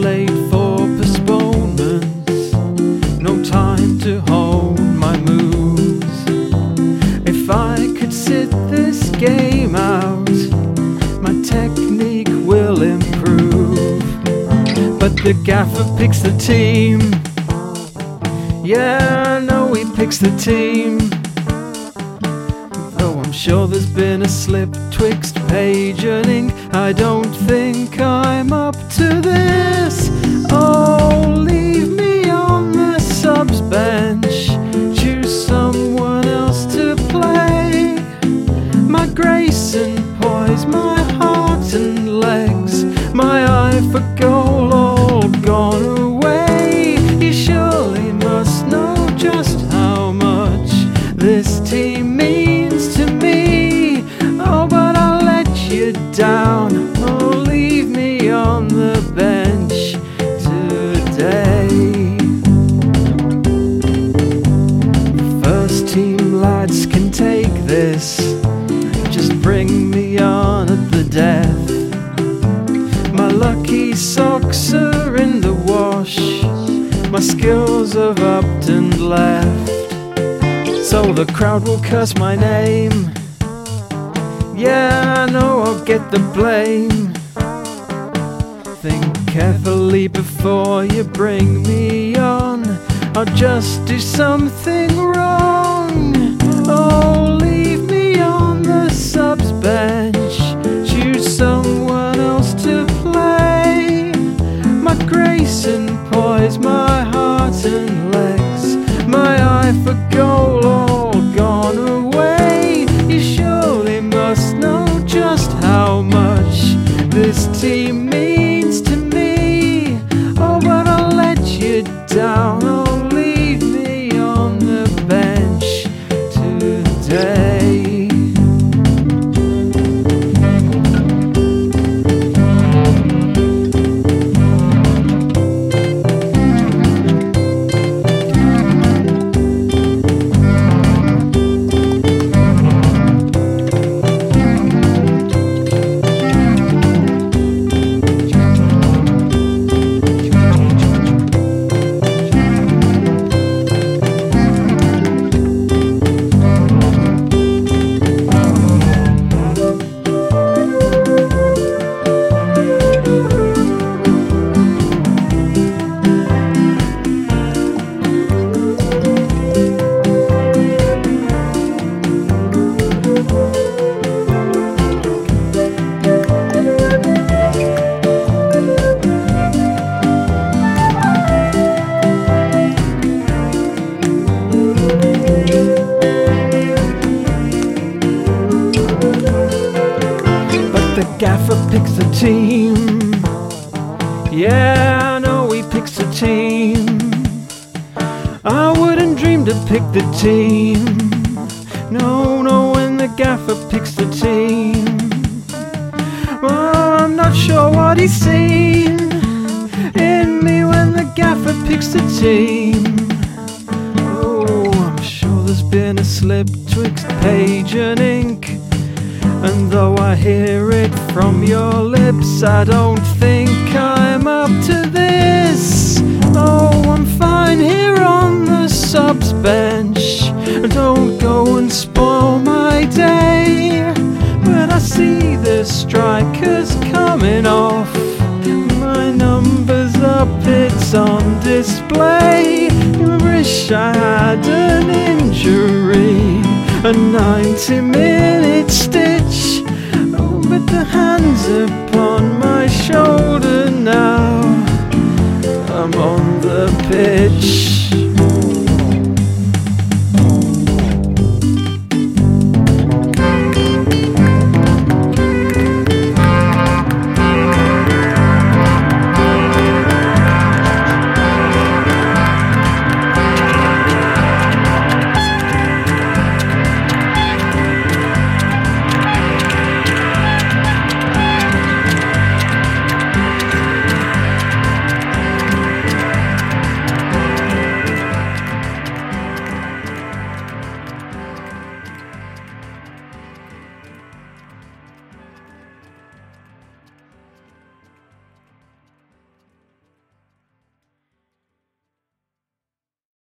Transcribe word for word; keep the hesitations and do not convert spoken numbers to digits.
late for postponements, no time to hold my moves. If I could sit this game out, my technique will improve. But the gaffer picks the team. Yeah, I know he picks the team. Though I'm sure there's been a slip twixt page and ink, I don't think I'm up to this. Oh, leave me on the subs bench, choose someone else to play. My grace and poise, my heart and legs, my eye for goal all gone away. You surely must know just how much this team means to me. Oh, but I'll let you down. Oh, leave me on the bench today. First team lads can take this, just bring me on at the death. My lucky socks are in the wash, my skills have upped and left. So the crowd will curse my name. Yeah, I know I'll get the blame. Think carefully before you bring me on, I'll just do something wrong. Oh, leave me on the subs bench, choose someone else to play. My grace and poise, my heart and legs, my eye for goal all gone away. You surely must know just how much this team means to me. Oh, but I'll let you down. Oh, leave me on the bench today. The gaffer picks the team. Yeah, I know he picks the team. I wouldn't dream to pick the team. No, no, when the gaffer picks the team. Well, I'm not sure what he's seen in me when the gaffer picks the team. Oh, I'm sure there's been a slip twixt page and ink, and though I hear it from your lips, I don't think I'm up to this. Oh, I'm fine here on the subs bench, don't go and spoil my day. But I see the strikers coming off, my number's up, it's on display. Wish I had an injury, a ninety minute stitch. Oh, but the hands upon my shoulder now, I'm on the pitch.